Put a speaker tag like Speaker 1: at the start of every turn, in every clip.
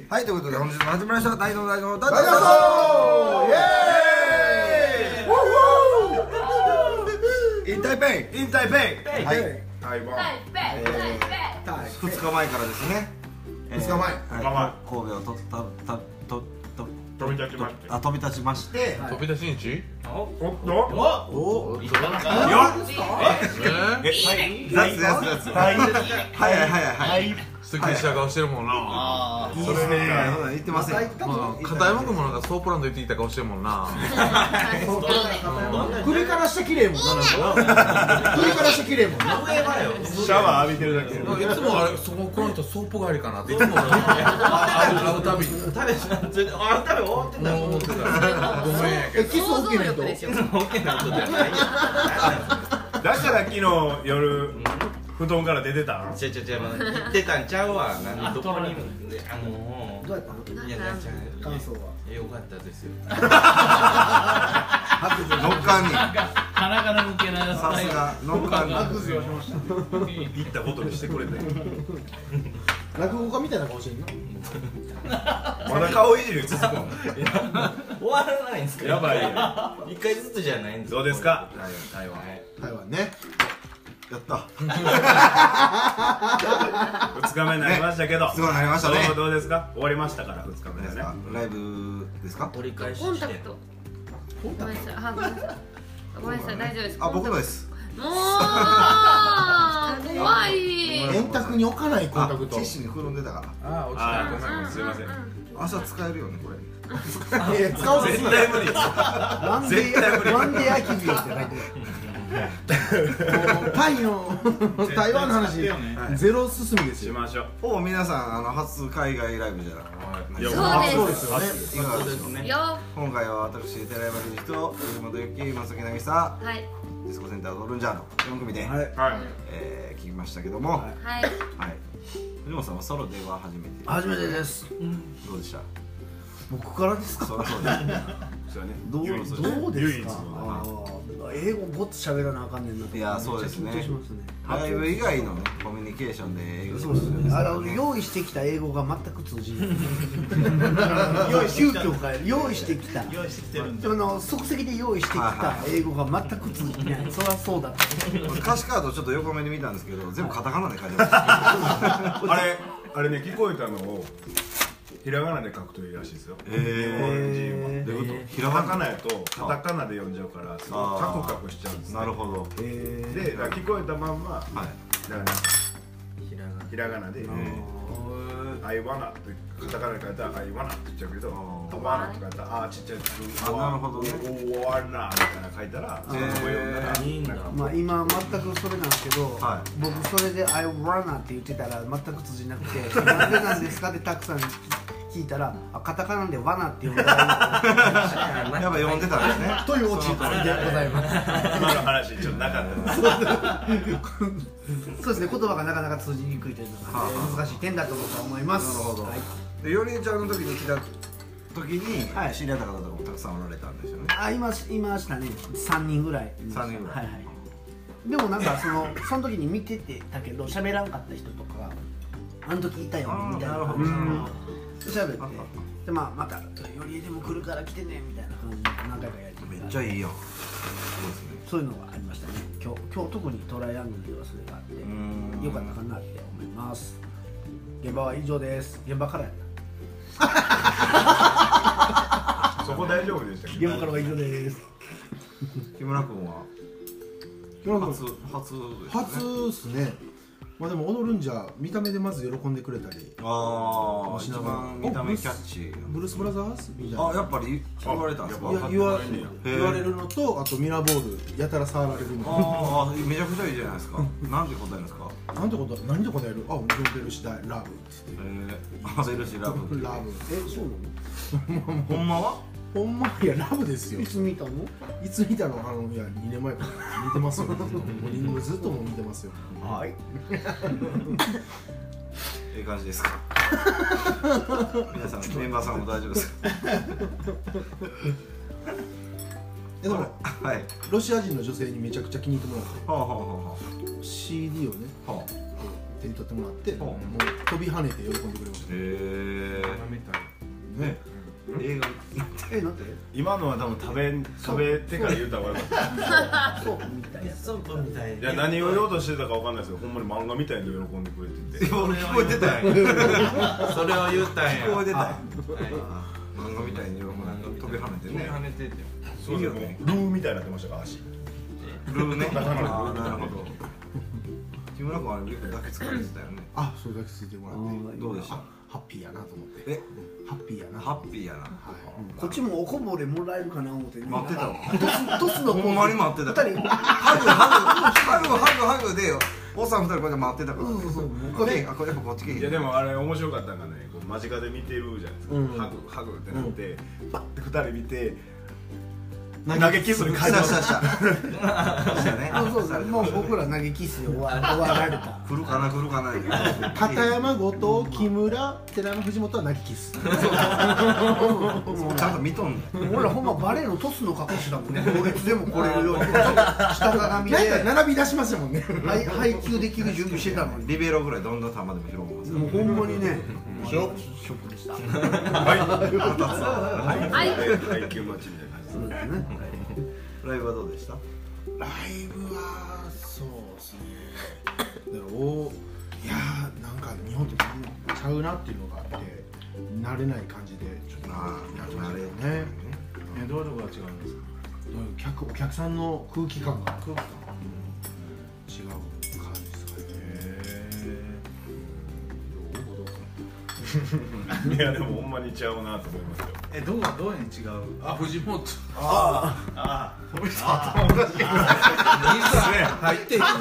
Speaker 1: はい、ということで本日も始まりました大の大の大の
Speaker 2: イエーイ。
Speaker 1: インタイペイ
Speaker 2: インタイペイ。
Speaker 1: はい、
Speaker 2: 台湾。
Speaker 1: 2日前からですね。
Speaker 2: 2日前。
Speaker 1: 神戸を
Speaker 2: 飛び立ちまして。
Speaker 1: 飛び立ちまして。
Speaker 3: 飛び出し日？
Speaker 2: おっと。
Speaker 1: お。
Speaker 2: よっ。
Speaker 1: 雑。はい。
Speaker 3: すっきりした顔してるもんな。
Speaker 1: それ言ってません。
Speaker 3: 片山君もなんかソープランド行ってきた顔してるもんな。
Speaker 4: 首からして綺麗もんな。首からして綺麗もんな。
Speaker 2: シャワー浴びてるだけ。
Speaker 3: いつもあれそこの人ソープ帰りかなっていつも会うたびに。
Speaker 5: 終わってた。
Speaker 3: 思ってた。ごめんやけど。
Speaker 4: キス OK な人。
Speaker 2: だから昨日夜布団から出てた。
Speaker 5: 言ってたんちゃうわ。どこにも
Speaker 4: どうやったの？
Speaker 5: いやなんちゃう。
Speaker 4: 感想は。
Speaker 5: よかったですよ。
Speaker 1: ノッカーに。
Speaker 6: 鼻から抜けない。
Speaker 1: さすがノッカーに。
Speaker 2: 行ったことにしてくれて。
Speaker 4: 落語家みたいな顔してるの？
Speaker 2: まだ顔いじり続くの。
Speaker 5: 終わらないんですか。
Speaker 2: やばいよ。
Speaker 5: 一回ずつじゃないんです。
Speaker 2: どうですか。台湾。
Speaker 4: 台湾ね。
Speaker 1: やった。
Speaker 2: 2日目になりましたけど。
Speaker 1: 2日目になりましたね。
Speaker 2: どうですか。終わりましたから2日目ですね。
Speaker 1: ライブですか。
Speaker 5: 折り返し
Speaker 7: コンタクト。ごめんなさい。ごめんなさい。大丈夫です。
Speaker 1: あ、僕のです。
Speaker 7: もう怖い。
Speaker 4: 円卓に置かないコンタクト。
Speaker 1: ティッシュにくるんでたから。
Speaker 3: ああ落ちた。
Speaker 2: ごめんすいません。
Speaker 1: 朝使えるよねこれ。
Speaker 4: 使わせ
Speaker 2: 絶対無理。
Speaker 4: ワンデーアキビオって書いてる。台湾の話ゼロ進みですよ。
Speaker 2: しましょう。
Speaker 1: ほぼ皆さん初海外ライブじゃないですか。
Speaker 7: そうですよ
Speaker 1: ね。いかがでしょうね。
Speaker 7: よ。
Speaker 1: 今回は私寺山隆一と藤本由紀、松崎渚、
Speaker 7: はい。
Speaker 1: ディスコセンタードルンジャーの4組で
Speaker 2: はい。
Speaker 1: 聞きましたけども、
Speaker 7: はい。
Speaker 1: 藤本さんはソロでは初めて。
Speaker 4: 初めてです。
Speaker 1: どうでした？
Speaker 4: 僕からですか？
Speaker 1: そりゃそうです。
Speaker 2: そうやね。
Speaker 4: どうです
Speaker 2: 唯一
Speaker 4: か？
Speaker 2: の。
Speaker 4: 英語ごっつ喋らなあかんねんな。
Speaker 1: いやそうですね。
Speaker 4: 緊張しますね。
Speaker 1: ライブ以外のねコミュニケーションで英語。
Speaker 4: そうですね。用意してきた英語が全く通じない。急遽変える。用意してきた。
Speaker 5: 用意してきてるんで。
Speaker 4: 即席で用意してきた英語が全く通じない。そりゃそうだ。
Speaker 1: 歌詞カードちょっと横目で見たんですけど、全部カタカナで書いてました。
Speaker 2: あれね聞こえたのをひらがなで書くといいらしいですよ。
Speaker 1: どういうこと？ひらがな
Speaker 2: カタカナやとカタカナで読んじゃうからすごいカクカクしちゃうんですね。
Speaker 1: なるほど。
Speaker 2: でだから聞こえたまんま
Speaker 1: はい。
Speaker 2: だからひらがなで「I wanna」ってカタカナで書いたら「I wanna」って言っちゃうけど「wanna」って書いたらちっちゃい「
Speaker 1: なるほどね。
Speaker 2: wanna」みたいな書いたら全部読んだら
Speaker 5: いいんだ。
Speaker 4: まあ今全くそれなんですけど、
Speaker 1: は
Speaker 4: 僕それで「I wanna」って言ってたら全く通じなくて「なんでなんですか?」ってたくさん聞いたらカタカナで「罠」って読んだら
Speaker 1: やっぱ読んでたんですね。
Speaker 4: というオチでございます。
Speaker 2: 今の話ちょっとなかったです。
Speaker 4: そうですね、言葉がなかなか通じにくいというのが難しい点だと僕は思います。
Speaker 1: なるほど。で、よりえちゃんの時に来た時に知り合った方とかもたくさんおられたんですよね。
Speaker 4: いましたね、3人ぐらい。
Speaker 1: 3人ぐらい。
Speaker 4: はいはい。でもなんかその時に見てたけど喋らんかった人とかがあの時いたよねみたいな感じで喋って、でまたよりでも来るから来てねみたいな感じで何回かやり
Speaker 1: めっちゃいいよ。
Speaker 4: そういうのがありましたね。今日特にトライアングルではそれがあってよかったかなって思います。現場は以上です。現場からやった。
Speaker 2: そこ大丈夫でしたっけ？
Speaker 4: 現場からは以上です。
Speaker 1: 木村君は初
Speaker 8: ですね。まあでも踊るんじゃ見た目でまず喜んでくれたり、
Speaker 1: 一番見た目キャッチー。
Speaker 8: ブルースブラザーズみたいな。
Speaker 1: やっぱり言われたんですか？
Speaker 8: 言われるのと、あとミラーボールやたら触られるの。
Speaker 1: めちゃくちゃいいじゃないですか。なんて答えるんですか？
Speaker 8: なんてこと何で答える？ベルシダイラブ。
Speaker 1: ベルシラブ。
Speaker 8: ラブ。
Speaker 4: そう
Speaker 1: なの？ほんまは？
Speaker 8: ほんまいやラブですよ。
Speaker 4: いつ見たの？
Speaker 8: いつ見たの？いや2年前から見てますよ。もうずっとも見てますよ。
Speaker 4: はい。
Speaker 1: いい感じですか？皆さんメンバーさんも大丈夫ですか？
Speaker 8: でもロシア人の女性にめちゃくちゃ気に入ってもらって、CD をね手に取ってもらってもう飛び跳ねて喜んでくれました。
Speaker 1: へ
Speaker 3: みたい
Speaker 2: ね
Speaker 1: 映画
Speaker 4: なんて
Speaker 2: 今のは多分食べてから言うた方がよかった
Speaker 4: そうみたいな
Speaker 5: ソープみたい
Speaker 2: いや何を言おうとしてたかわかんないですけどほんまに漫画みたいに喜んでくれてて
Speaker 1: 俺聞こえてたよ
Speaker 5: それを言ったんや
Speaker 1: 聞こえてたよ
Speaker 5: はい
Speaker 1: 漫画みたいに飛び跳ねてね
Speaker 5: 跳ねてて
Speaker 2: そうですねルーみたいになってましたから足
Speaker 1: ルーね
Speaker 2: だから
Speaker 1: あーなるほど木村君はリュックだけ使われてたよね
Speaker 8: あ、それだけついてもらって
Speaker 1: どうでした
Speaker 8: ハッピーやなと思って
Speaker 1: え
Speaker 8: ハッピーやな
Speaker 1: ハッピーやな
Speaker 4: こっちもおこぼれもらえるかな思って
Speaker 1: 待ってたわ
Speaker 4: トスの
Speaker 1: ほんまに待ってた
Speaker 4: 二人
Speaker 1: ハグでよおっさん二人これで待ってたからこれやっぱこっち来へん
Speaker 2: いやでもあれ面白かったのがねこう間近で見てるじゃないですか、
Speaker 8: うん
Speaker 2: ハグってなって、パッて二人見て投げキスに変えました
Speaker 1: したね
Speaker 4: そうもう僕ら投げキスで終わられた
Speaker 1: 来るかな
Speaker 8: 片山後藤木村寺山藤本は泣きキス
Speaker 1: ちゃんと見とんねん
Speaker 4: 俺らほんまバレーのトスの格好してたもんね行列でも来れるように下鏡
Speaker 8: なんか
Speaker 4: で
Speaker 8: 並び出しましたもんね
Speaker 4: 配球できる準備してたのに
Speaker 1: リベロぐらいどんどん球でも拾うます
Speaker 4: もうほんまにね
Speaker 8: ショ
Speaker 4: ショックでした
Speaker 2: 配球待ちみたいな感じ
Speaker 4: そうですね
Speaker 1: ライブはどうでした
Speaker 8: ライブはそうですねだからいやーなんか日本とちゃうなっていうのがあって慣れない感じでちょっとやってましたよね
Speaker 5: どういうとこが違うんですか
Speaker 8: お客さんの空気感が違う感じですかね
Speaker 2: いやでもほんまにちゃうなと思いますよ
Speaker 3: どういうに違うあ藤本入っていくし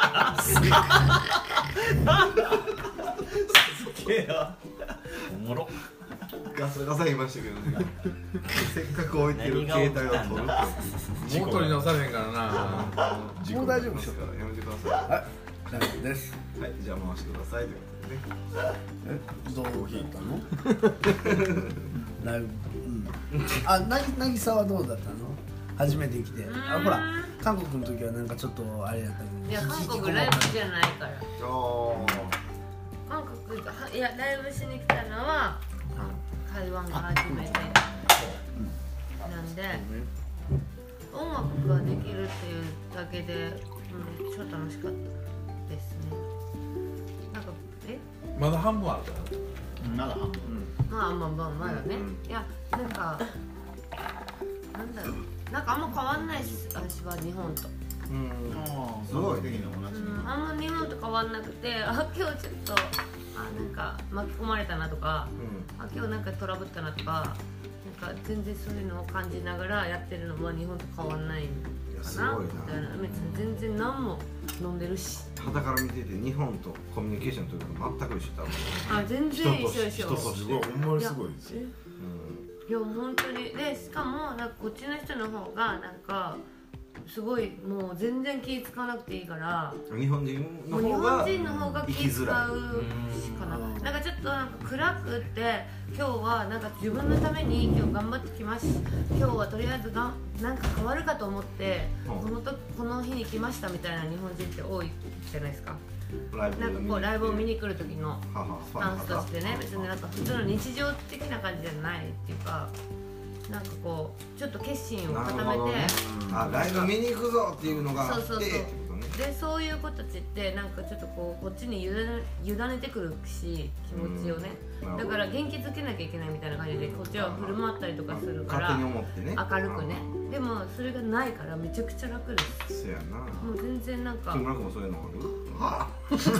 Speaker 5: おもろ
Speaker 1: ガサガサ言いましたけどねせっかく置いてる携帯を取るって
Speaker 3: もう取り直されへんからな
Speaker 4: もう大丈夫でしょう
Speaker 1: やめてください
Speaker 4: はい大丈夫です
Speaker 1: はいじゃあ回してくださいということでね
Speaker 4: どうだったのライブあ渚はどうだったの初めて来てほら韓国の時はなんかちょっとあれだったけど
Speaker 7: いや韓国ライブじゃないから
Speaker 1: あ
Speaker 7: 韓国いやライブしに来たのは台湾が初めてなんで音楽ができるっていうだけで超楽しかったですねなんか
Speaker 3: まだ半分あるから
Speaker 5: まだ半分
Speaker 7: まだねいやなんかなんだろうなんかあんま変わんないし私は日本と
Speaker 1: すごい
Speaker 5: 的な同じ
Speaker 7: あんま日本と変わんなくて今日ちょっとなんか巻き込まれたなとか今日なんかトラブったなとかなんか全然そういうのを感じながらやってるのは日本と変わんないかなみたいな別に全然何も飲んでるし
Speaker 1: 肌から見てて日本とコミュニケーションというか全く一緒だもん
Speaker 7: 全然一緒一緒
Speaker 2: すごいほんまにすごいですよ
Speaker 7: いや本当にでしかもなんかこっちの人の方がなんかすごいもう全然気使わなくていいから
Speaker 1: 日本人の
Speaker 7: もう日
Speaker 1: 方が
Speaker 7: 本人の方が
Speaker 1: 生き
Speaker 7: 気使う
Speaker 1: づらい
Speaker 7: かななんかちょっとなんか暗くって今日はなんか自分のために今日頑張ってきまし今日はとりあえずなんか変わるかと思ってこの日に来ましたみたいな日本人って多いじゃないですかなんかこうライブを見に来る時のスタンスとしてね別になんか普通の日常的な感じじゃないっていうかなんかこうちょっと決心を固めて、
Speaker 1: ライブ見に行くぞっていうのがあって
Speaker 7: そうでそういう子たちってなんかちょっとこっちに委ねてくるし気持ちをねだから元気づけなきゃいけないみたいな感じでこっちは振る舞ったりとかするから
Speaker 1: 勝手に思ってね
Speaker 7: 明るくねでもそれがないからめちゃくちゃ楽です
Speaker 1: そうやな
Speaker 7: もう全然なんか
Speaker 1: 木村君もそういうのある
Speaker 7: シーシ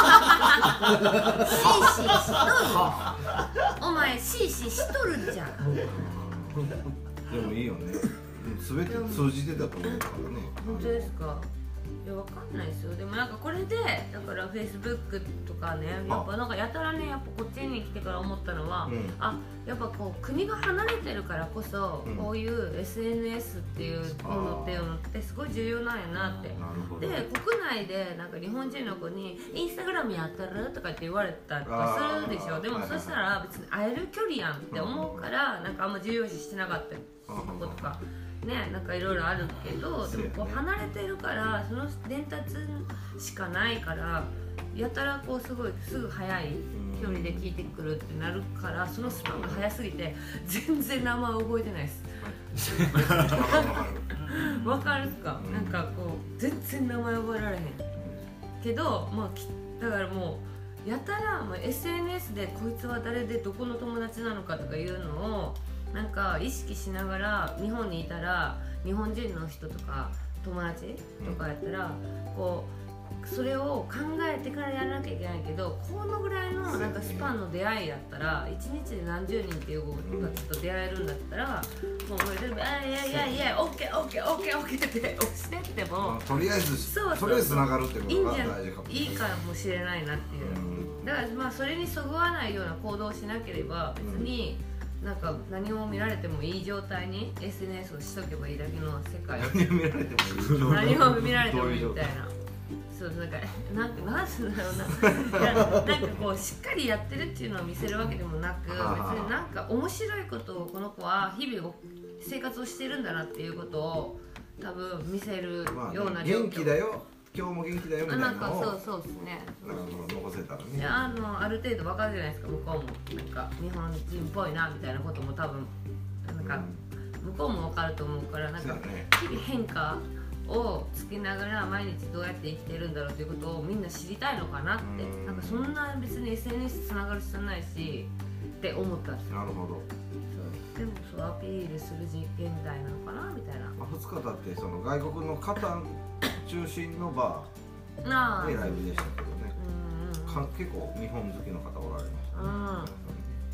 Speaker 7: ーしとるお前シーシーしとるじゃん
Speaker 1: でもいいよね全て通じてたと思うからね
Speaker 7: 本当ですかいやわかんないですよでもなんかこれでだからフェイスブックとかねやっぱなんかやたらねやっぱこっちに来てから思ったのは、やっぱこう国が離れてるからこそ、こういう SNS っていうものってすごい重要なんやなってで国内でなんか日本人の子にインスタグラムやったるとかって言われたりとかするでしょでもそしたら別に会える距離やんって思うからなんかあんま重要視してなかったこととかね、なんかいろいろあるけどでもこう離れてるからその伝達しかないからやたらこうすごいすぐ速い距離で聞いてくるってなるからそのスパンが速すぎて全然名前覚えてないです。わかるっすか？なんかこう全然名前覚えられへんけど、まあだからもうやたらもう SNS でこいつは誰でどこの友達なのかとかいうのをなんか意識しながら日本にいたら日本人の人とか友達とかやったらこうそれを考えてからやらなきゃいけないけどこのぐらいのなんかスパンの出会いだったら1日で何十人っていう子たちと出会えるんだったらもうこれ全部「いやいやオッケーオッケーオッケーオッケー」って押してっても
Speaker 1: とりあえずつながるってことが大事かも。
Speaker 7: いいかもしれないなっていう。だからまあそれにそぐわないような行動をしなければ別になんか何も見られてもいい状態に SNS をしとけばいいだけの世界。
Speaker 1: 何も見られてもいい。
Speaker 7: 何も見られてもいいみたいな。そうなんすんだろうな。なんかこうしっかりやってるっていうのを見せるわけでもなく、別になんか面白いことをこの子は日々生活をしてるんだなっていうことを多分見せるような状況。
Speaker 1: 元気だよ。今日も元気だよみたいなのを
Speaker 7: なんかそうですね。
Speaker 1: なんか残せたらね。
Speaker 7: ある程度わかるじゃないですか向こうもなんか日本人っぽいなみたいなことも多分なんか向こうもわかると思うからなんか日々変化をつけながら毎日どうやって生きてるんだろうということをみんな知りたいのかなってなんかそんな別に SNS つながる必要ないしって思ったんですよ。
Speaker 1: なるほど。
Speaker 7: でもそうアピールする実験みたいなのかなみたいな。
Speaker 1: 2日経ってその外国の方中心のバーでライブでしたけどね。結構日本好きの方おられましたね。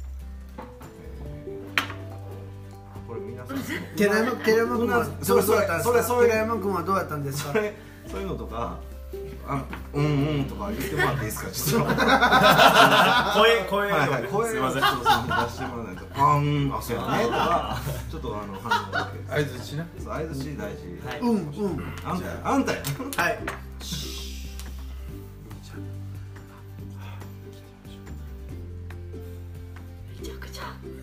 Speaker 1: これ皆さん
Speaker 4: 寺山君はどうだったんですか？寺山君はどうだったんですか？
Speaker 1: そういうのとかうんとか言ってもらっていいですか？ちょっと声を出してもらわないとそうやねとかちょっと反応だけ
Speaker 3: 相づちな。
Speaker 1: 相づち大事。あんたや。はい。
Speaker 9: めちゃくちゃ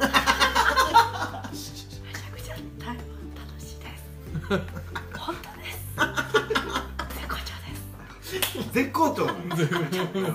Speaker 9: 楽しいです。本当です。
Speaker 1: 絶好調です。
Speaker 9: 絶好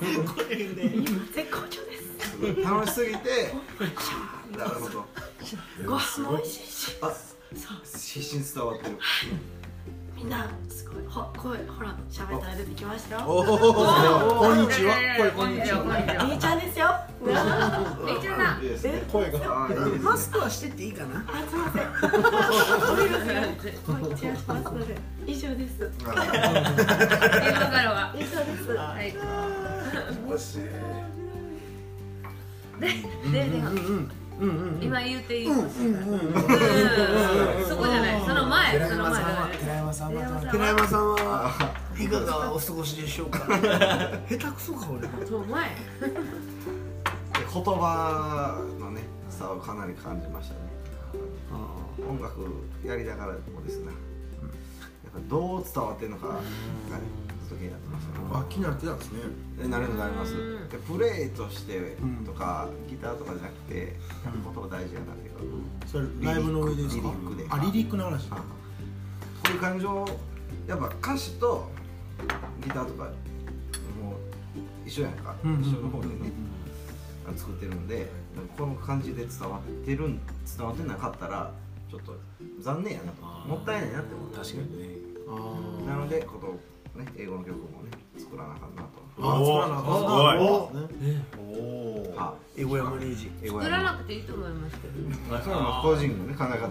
Speaker 9: 調です。
Speaker 1: 楽しすぎて。なるほど。
Speaker 9: ご飯も美味しいし。
Speaker 1: 必死に伝わってる。
Speaker 9: みんなすごい声ほら喋ったら出てきましたよ。
Speaker 8: こんにちは。
Speaker 9: こんにちは。みーちゃんですよ。
Speaker 7: みーちゃんだ。
Speaker 8: 声が。
Speaker 4: マスクはしてっていいかな？
Speaker 9: すみません。お願いしますので以上です。
Speaker 7: 今からは
Speaker 9: 以上です。
Speaker 7: はい。
Speaker 2: 面白い。
Speaker 7: で今言うていい？そこじゃない。その前。
Speaker 4: 寺山さんはいかがお過ごしでしょうか？下手くそか俺。
Speaker 7: その前。
Speaker 1: 言葉のね差をかなり感じましたね。音楽やりながらもですね、やっぱどう伝わってるのかがねずっと気になってましたね。
Speaker 8: 気になってたんですね。
Speaker 1: なります。でプレイとしてとかギターとかじゃなくて言葉大事やなっていうか。
Speaker 8: それライブの上ですか？リリックの話。
Speaker 1: こういう感情やっぱ歌詞とギターとかもう一緒やんか。一緒の方でね。作ってるんでこの感じで伝わってなかったらちょっと残念やなともったいないなって思った確かにねなので英語の曲もね作らなあかんなと
Speaker 4: 英語やマネージ
Speaker 7: 作らなくていいと思いますけど
Speaker 1: それは個人のね考え方あり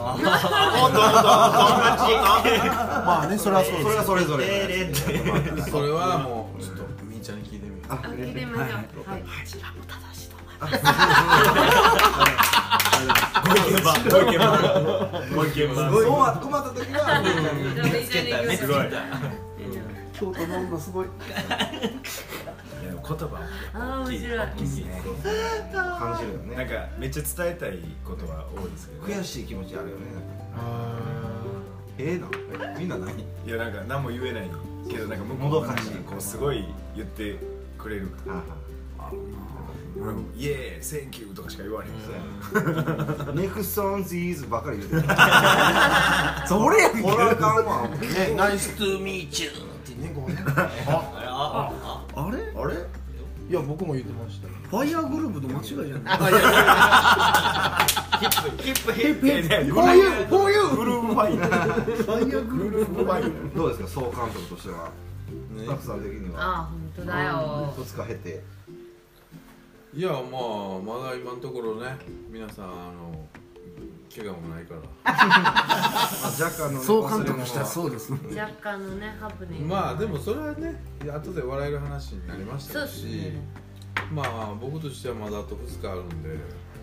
Speaker 1: ます
Speaker 8: まあねそれは
Speaker 1: それぞれ
Speaker 3: それはもうちょっとみーちゃんに聞いてみよう。
Speaker 7: 聞いてみましょう。はい。
Speaker 9: こちらも正しいと思います。
Speaker 2: ご意見番。
Speaker 1: 困った時は
Speaker 2: すごい。
Speaker 4: 京都の女すごい。
Speaker 2: 言葉
Speaker 7: 面白い。
Speaker 1: 感じるよね。
Speaker 2: なんかめっちゃ伝えたいことは多いですけど。
Speaker 1: 悔しい気持ちあるよね。みんな何？
Speaker 2: いやなんか何も言えないけどなんか向こうがこうすごい言ってくれる。イエーイ、センキューとかしか言われへん。
Speaker 1: ネクソンズイズばっかり言うてる。それやんけ。これあかんわ。
Speaker 4: ナイストゥーミーチューってねこうね。あれ？
Speaker 8: 僕も言ってました
Speaker 4: ファイヤーグループと間違いじゃない
Speaker 5: ヒップヒップ
Speaker 4: フォーユーフォーユー
Speaker 2: グループファイヤー
Speaker 4: ファイヤーグループファイヤー
Speaker 1: どうですか総監督としてはスタッフさん的には
Speaker 7: あ本当だよ
Speaker 1: 2日経て
Speaker 3: いやまあまだ今のところね皆さん怪我もないから
Speaker 1: 若干の
Speaker 4: 総監督したらそうですね
Speaker 7: 若干のねハプニング
Speaker 3: まあでもそれはね後で笑える話になりましたし、
Speaker 7: ね、
Speaker 3: まあ僕としてはまだあと2日あるんで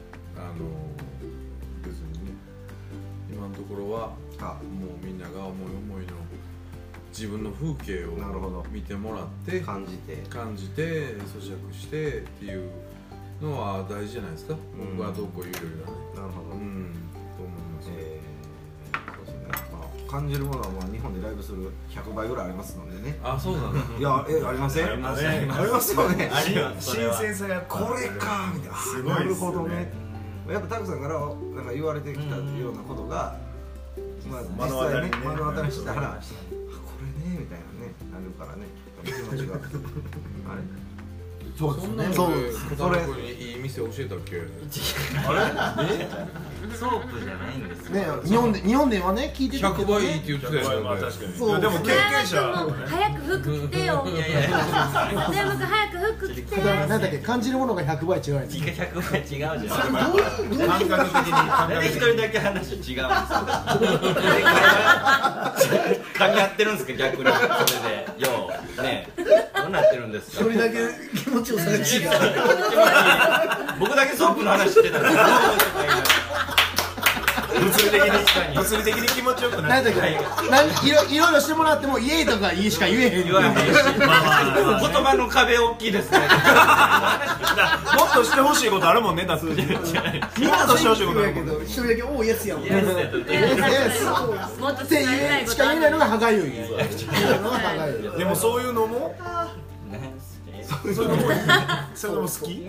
Speaker 3: 別にね今のところはもうみんなが思い思いの自分の風景を見てもらって
Speaker 1: 感じて
Speaker 3: 咀嚼してっていうのは大事じゃないですか、僕はどうこう言うよりはね
Speaker 1: なるほど、
Speaker 3: と思います
Speaker 1: そうですね、まあ、感じるものはまあ日本でライブする100倍ぐらいありますのでね
Speaker 3: あそうなんだ
Speaker 1: いやありません
Speaker 5: ありますね
Speaker 1: ありますよね
Speaker 2: 新鮮さが
Speaker 1: これかみたいな
Speaker 2: すごい
Speaker 1: な
Speaker 2: ですよ
Speaker 1: るほどね
Speaker 2: ね
Speaker 1: やっぱタクさんからなんか言われてきたようなことがまあ実
Speaker 2: 目の当たりにね
Speaker 1: 際ね目の当たりにしたらこれねみたいなねなるからね気持ちがあれ
Speaker 4: そうですね
Speaker 3: そんなので小田君にいい店教えたっけ
Speaker 5: ソープじゃないんですよ
Speaker 4: ね日本ではね聞いてたけ
Speaker 3: 100
Speaker 4: ど
Speaker 3: 倍いいって言ってたよね
Speaker 2: まあ確かに
Speaker 4: そう
Speaker 2: でも経験者
Speaker 7: も早く服着てよ
Speaker 5: いやいや
Speaker 7: 全部早く服着て
Speaker 4: なんだっけ感じるものが100倍違うやつ
Speaker 5: 100倍違うじゃん
Speaker 4: どういう
Speaker 2: 感覚的に
Speaker 5: なんで一人だけ話違うんですか噛み合ってるんですか逆にそれでようねどうなってるんですか
Speaker 4: 一人だけ気持ちよさが違う
Speaker 5: 僕だけソープの話してたんですよ
Speaker 2: 物理的に気持ちよくなって
Speaker 4: なんだっけいろいろしてもらってもイエーとかいいしか言えへん
Speaker 5: 言わへんし言葉の壁大きいですね
Speaker 2: もっとしてほしいことあるもんねだって
Speaker 4: みんなしてほしいことやけど一人だけ多いやつやもん
Speaker 7: もっと伝
Speaker 4: って
Speaker 7: えたいこと
Speaker 4: しか言えないのが歯がゆい
Speaker 2: でもそういうのもそういうのも好き
Speaker 5: 好き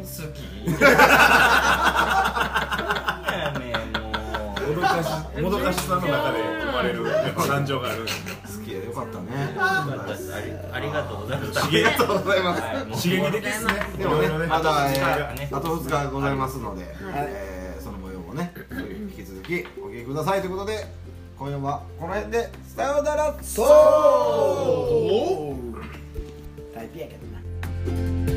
Speaker 2: もどかしさの中で生まれる感情がある
Speaker 1: 好きやよかったね
Speaker 5: ありがとうございます
Speaker 1: ありがとうございます
Speaker 2: 刺激的ですね
Speaker 1: でもねまだあ
Speaker 5: ね
Speaker 1: と2日ございますのでその模様もね引き続きお聞きくださいということで今夜はこの辺でさようなら
Speaker 4: そうタイプやけどな